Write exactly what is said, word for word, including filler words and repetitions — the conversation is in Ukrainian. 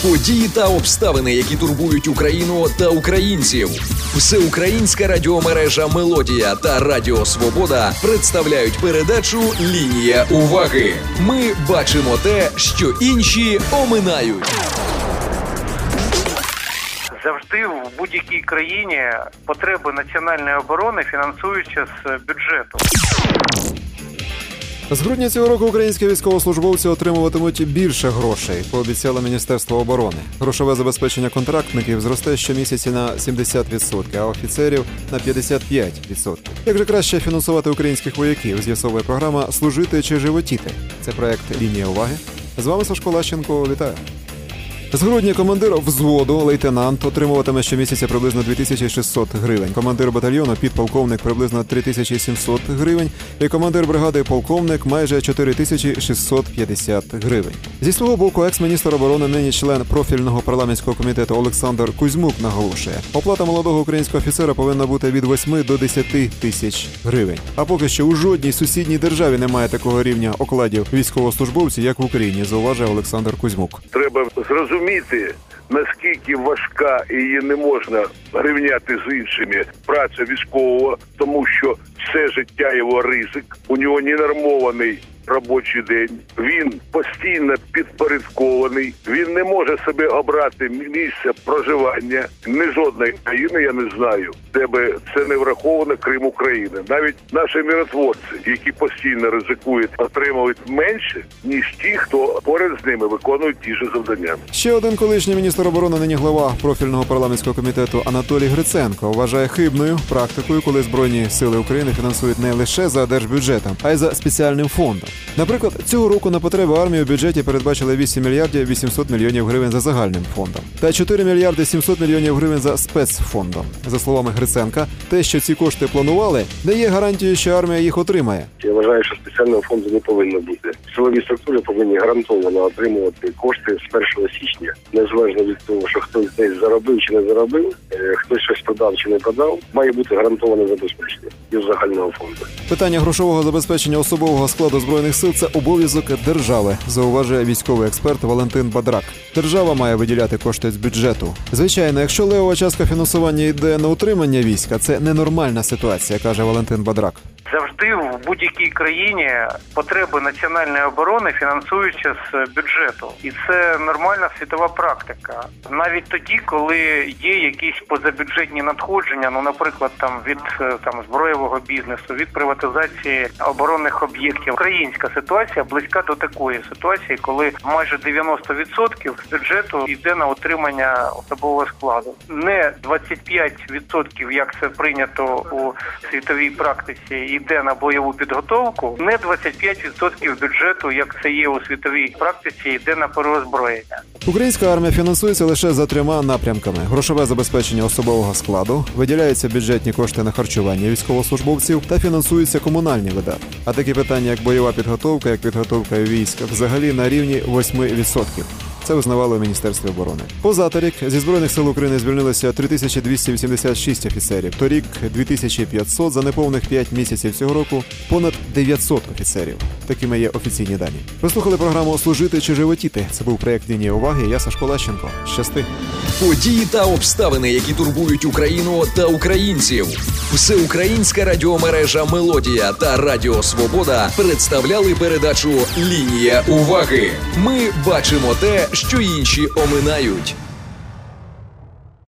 Події та обставини, які турбують Україну та українців. Всеукраїнська радіомережа «Мелодія» та Радіо Свобода представляють передачу «Лінія уваги». Ми бачимо те, що інші оминають. Завжди в будь-якій країні потреби національної оборони фінансуються з бюджету. З грудня цього року українські військовослужбовці отримуватимуть більше грошей, пообіцяло Міністерство оборони. Грошове забезпечення контрактників зросте щомісяці на сімдесят відсотків, а офіцерів – на п'ятдесят п'ять відсотків. Як же краще фінансувати українських вояків, з'ясовує програма «Служити чи животіти». Це проект «Лінія уваги». З вами Сашко Лащенко. Вітаю. З грудня командир взводу, лейтенант, отримуватиме щомісяця приблизно дві тисячі шістсот гривень. Командир батальйону, підполковник – приблизно три тисячі сімсот гривень. І командир бригади полковник – майже чотири тисячі шістсот п'ятдесят гривень. Зі свого боку, екс-міністр оборони, нині член профільного парламентського комітету Олександр Кузьмук наголошує, оплата молодого українського офіцера повинна бути від восьми до десяти тисяч гривень. А поки що у жодній сусідній державі немає такого рівня окладів військовослужбовців, як в Україні, зауважує Олександр Кузьмук. Треба зрозуміти, наскільки важка і її не можна рівняти з іншими праця військового, тому що все життя його ризик, у нього ненормований робочий день, він постійно підпорядкований, він не може собі обрати місце проживання. Ні жодної країни, я не знаю, де би це не враховано, крім України. Навіть наші миротворці, які постійно ризикують, отримують менше, ніж ті, хто поряд з ними виконують ті ж завдання. Ще один колишній міністр оборони, нині глава профільного парламентського комітету Анатолій Гриценко вважає хибною практикою, коли Збройні сили України фінансують не лише за держбюджетом, а й за спеціальним фондом. Наприклад, цього року на потреби армії у бюджеті передбачили вісім мільярдів вісімсот мільйонів гривень за загальним фондом та чотири мільярди сімсот мільйонів гривень за спецфондом. За словами Гриценка, те, що ці кошти планували, не є гарантією, що армія їх отримає. Я вважаю, що спеціального фонду не повинно бути. Силові структури повинні гарантовано отримувати кошти з першого січня, незалежно від того, що хтось десь заробив чи не заробив, хтось щось продав чи не продав, має бути гарантоване забезпечення із загального фонду. Питання грошового забезпечення особового складу Збройних сил – це обов'язок держави, зауважує військовий експерт Валентин Бадрак. Держава має виділяти кошти з бюджету. Звичайно, якщо левова частка фінансування йде на утримання війська, це ненормальна ситуація, каже Валентин Бадрак. Завжди в будь-якій країні потреби національної оборони фінансуються з бюджету. І це нормальна світова практика. Навіть тоді, коли є якісь позабюджетні надходження, ну, наприклад, там від там зброєвого бізнесу, від приватизації оборонних об'єктів. Українська ситуація близька до такої ситуації, коли майже дев'яносто відсотків бюджету йде на утримання особового складу. Не двадцять п'ять відсотків, як це прийнято у світовій практиці, йде на бойову підготовку, не двадцять п'ять відсотків бюджету, як це є у світовій практиці, йде на переозброєння. Українська армія фінансується лише за трьома напрямками. Грошове забезпечення особового складу, виділяються бюджетні кошти на харчування військовослужбовців та фінансуються комунальні видатки. А такі питання, як бойова підготовка, як підготовка військ, взагалі на рівні восьми відсотків. Це визнавало у Міністерстві оборони. Позаторік зі Збройних сил України звільнилося три тисячі двісті вісімдесят шість офіцерів. Торік – дві тисячі п'ятсот, за неповних п'ять місяців цього року – понад дев'ятсот офіцерів. Такими є офіційні дані. Ви слухали програму «Служити чи животіти». Це був проєкт «Лінія уваги». Я Сашко Лащенко. Щасти. Події та обставини, які турбують Україну та українців. Всеукраїнська радіомережа «Мелодія» та Радіо Свобода представляли передачу «Лінія уваги». Ми бачимо те, що інші оминають.